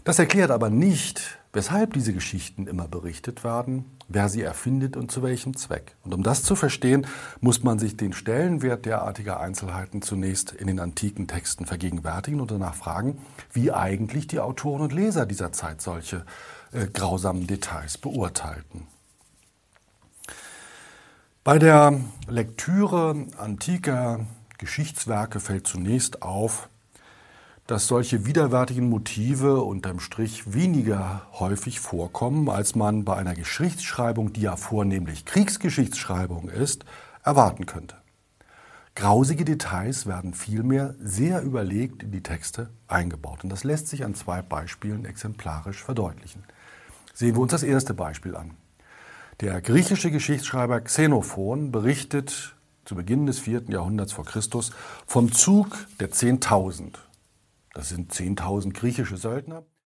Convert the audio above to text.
Das erklärt aber nicht, weshalb diese Geschichten immer berichtet werden, wer sie erfindet und zu welchem Zweck. Und um das zu verstehen, muss man sich den Stellenwert derartiger Einzelheiten zunächst in den antiken Texten vergegenwärtigen und danach fragen, wie eigentlich die Autoren und Leser dieser Zeit solche grausamen Details beurteilten. Bei der Lektüre antiker Geschichtswerke fällt zunächst auf, dass solche widerwärtigen Motive unterm Strich weniger häufig vorkommen, als man bei einer Geschichtsschreibung, die ja vornehmlich Kriegsgeschichtsschreibung ist, erwarten könnte. Grausige Details werden vielmehr sehr überlegt in die Texte eingebaut. Und das lässt sich an 2 Beispielen exemplarisch verdeutlichen. Sehen wir uns das erste Beispiel an. Der griechische Geschichtsschreiber Xenophon berichtet zu Beginn des 4. Jahrhunderts vor Christus vom Zug der 10.000. Das sind 10.000 griechische Söldner.